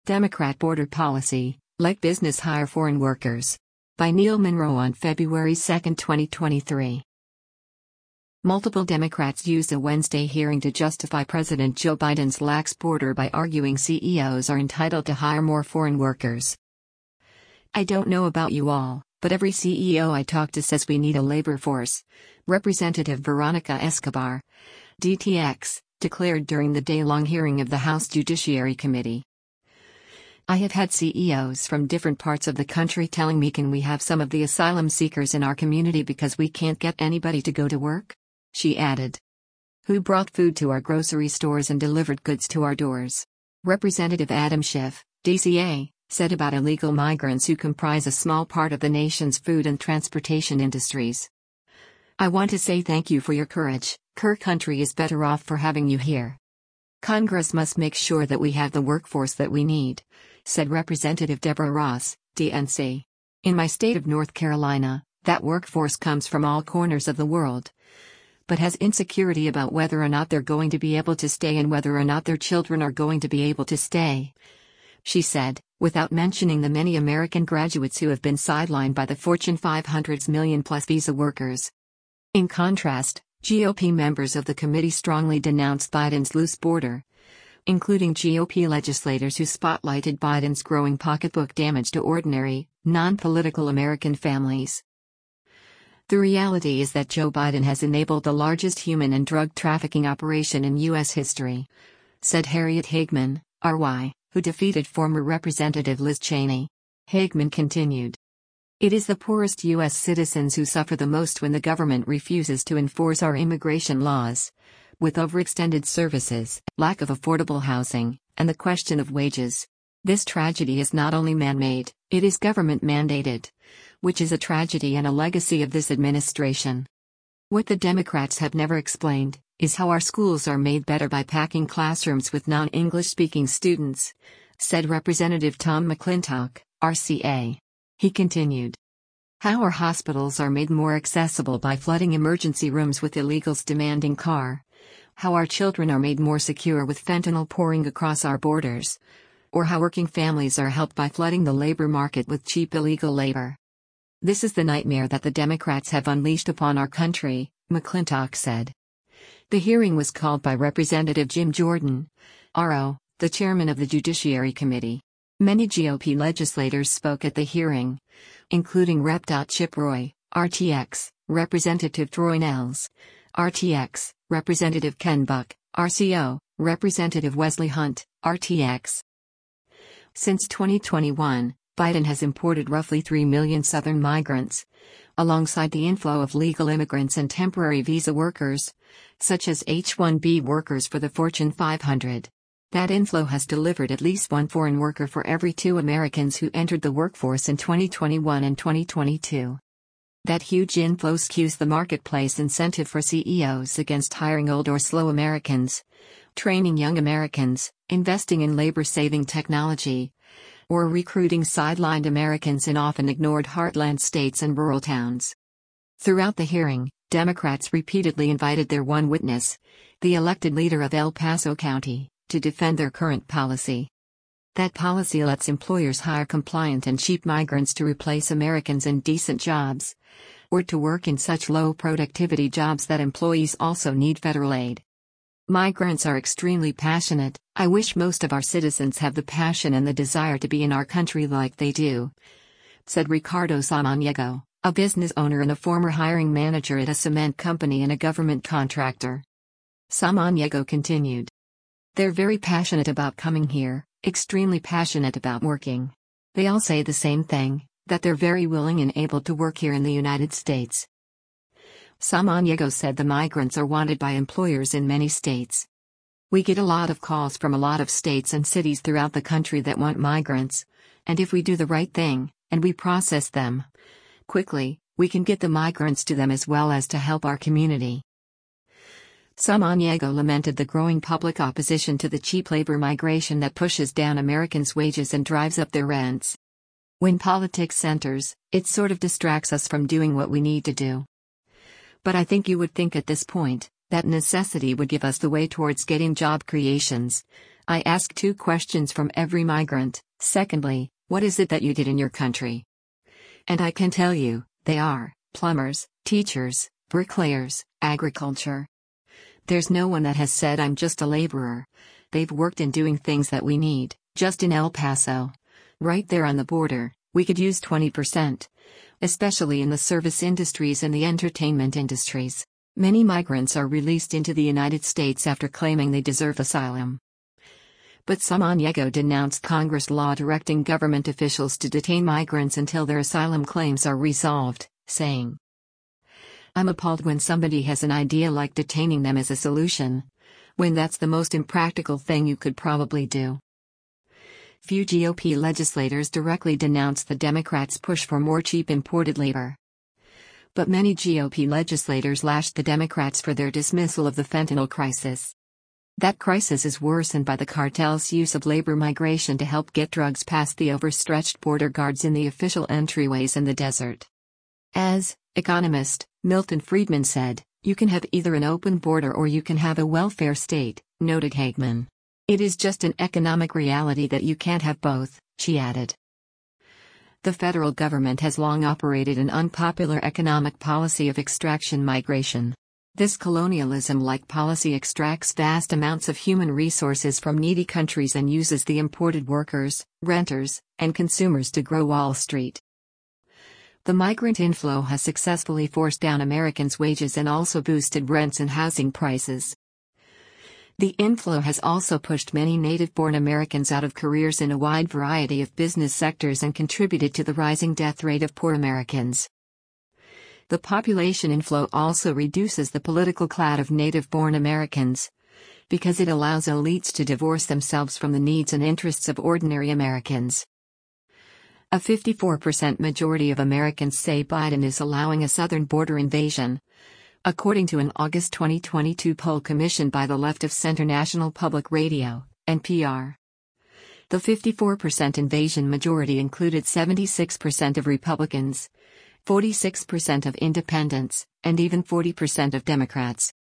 Democrat border policy, let business hire foreign workers. By Neil Monroe on February 2, 2023. Multiple Democrats used a Wednesday hearing to justify President Joe Biden's lax border by arguing CEOs are entitled to hire more foreign workers. I don't know about you all, but every CEO I talk to says we need a labor force, Representative Veronica Escobar, DTX, declared during the day-long hearing of the House Judiciary Committee. I have had CEOs from different parts of the country telling me, can we have some of the asylum seekers in our community because we can't get anybody to go to work? She added. Who brought food to our grocery stores and delivered goods to our doors? Representative Adam Schiff, DCA, said about illegal migrants who comprise a small part of the nation's food and transportation industries. I want to say thank you for your courage. Our country is better off for having you here. Congress must make sure that we have the workforce that we need, said Representative Deborah Ross, DNC. In my state of North Carolina, that workforce comes from all corners of the world, but has insecurity about whether or not they're going to be able to stay and whether or not their children are going to be able to stay. She said, without mentioning the many American graduates who have been sidelined by the Fortune 500's million-plus visa workers. In contrast, GOP members of the committee strongly denounced Biden's loose border, including GOP legislators who spotlighted Biden's growing pocketbook damage to ordinary, non-political American families. The reality is that Joe Biden has enabled the largest human and drug trafficking operation in U.S. history, said Harriet Hageman, RY, who defeated former Representative Liz Cheney. Hageman continued. It is the poorest U.S. citizens who suffer the most when the government refuses to enforce our immigration laws, with overextended services, lack of affordable housing, and the question of wages. This tragedy is not only man-made, it is government-mandated, which is a tragedy and a legacy of this administration. What the Democrats have never explained is how our schools are made better by packing classrooms with non-English-speaking students, said Representative Tom McClintock, RCA. He continued. How our hospitals are made more accessible by flooding emergency rooms with illegals demanding car. How our children are made more secure with fentanyl pouring across our borders. Or how working families are helped by flooding the labor market with cheap illegal labor. This is the nightmare that the Democrats have unleashed upon our country, McClintock said. The hearing was called by Representative Jim Jordan, RO, the chairman of the Judiciary Committee. Many GOP legislators spoke at the hearing, including Rep. Chip Roy, RTX, Representative Troy Nehls, RTX, Representative Ken Buck, RCO, Representative Wesley Hunt, RTX. Since 2021, Biden has imported roughly 3 million Southern migrants, alongside the inflow of legal immigrants and temporary visa workers, such as H-1B workers for the Fortune 500. That inflow has delivered at least one foreign worker for every 2 Americans who entered the workforce in 2021 and 2022. That huge inflow skews the marketplace incentive for CEOs against hiring old or slow Americans, training young Americans, investing in labor-saving technology, or recruiting sidelined Americans in often ignored heartland states and rural towns. Throughout the hearing, Democrats repeatedly invited their one witness, the elected leader of El Paso County, to defend their current policy. That policy lets employers hire compliant and cheap migrants to replace Americans in decent jobs, or to work in such low productivity jobs that employees also need federal aid. Migrants are extremely passionate. I wish most of our citizens have the passion and the desire to be in our country like they do, said Ricardo Samaniego, a business owner and a former hiring manager at a cement company and a government contractor. Samaniego continued. They're very passionate about coming here, extremely passionate about working. They all say the same thing, that they're very willing and able to work here in the United States. Samaniego said the migrants are wanted by employers in many states. We get a lot of calls from a lot of states and cities throughout the country that want migrants, and if we do the right thing, and we process them quickly, we can get the migrants to them as well as to help our community. Samaniego lamented the growing public opposition to the cheap labor migration that pushes down Americans' wages and drives up their rents. When politics centers, it sort of distracts us from doing what we need to do. But I think you would think at this point, that necessity would give us the way towards getting job creations, I ask two questions from every migrant. Secondly, what is it that you did in your country? And I can tell you, they are plumbers, teachers, bricklayers, agriculture. There's no one that has said I'm just a laborer. They've worked in doing things that we need. Just in El Paso, right there on the border, we could use 20%. Especially in the service industries and the entertainment industries. Many migrants are released into the United States after claiming they deserve asylum. But Samaniego denounced Congress law directing government officials to detain migrants until their asylum claims are resolved, saying, "I'm appalled when somebody has an idea like detaining them as a solution, when that's the most impractical thing you could probably do." Few GOP legislators directly denounced the Democrats' push for more cheap imported labor. But many GOP legislators lashed the Democrats for their dismissal of the fentanyl crisis. That crisis is worsened by the cartel's use of labor migration to help get drugs past the overstretched border guards in the official entryways in the desert. As economist Milton Friedman said, "You can have either an open border or you can have a welfare state," noted Hagman. "It is just an economic reality that you can't have both," she added. The federal government has long operated an unpopular economic policy of extraction migration. This colonialism-like policy extracts vast amounts of human resources from needy countries and uses the imported workers, renters, and consumers to grow Wall Street. The migrant inflow has successfully forced down Americans' wages and also boosted rents and housing prices. The inflow has also pushed many native-born Americans out of careers in a wide variety of business sectors and contributed to the rising death rate of poor Americans. The population inflow also reduces the political clout of native-born Americans, because it allows elites to divorce themselves from the needs and interests of ordinary Americans. A 54% majority of Americans say Biden is allowing a southern border invasion, according to an August 2022 poll commissioned by the Left of Center National Public Radio, NPR. The 54% invasion majority included 76% of Republicans, 46% of independents, and even 40% of Democrats.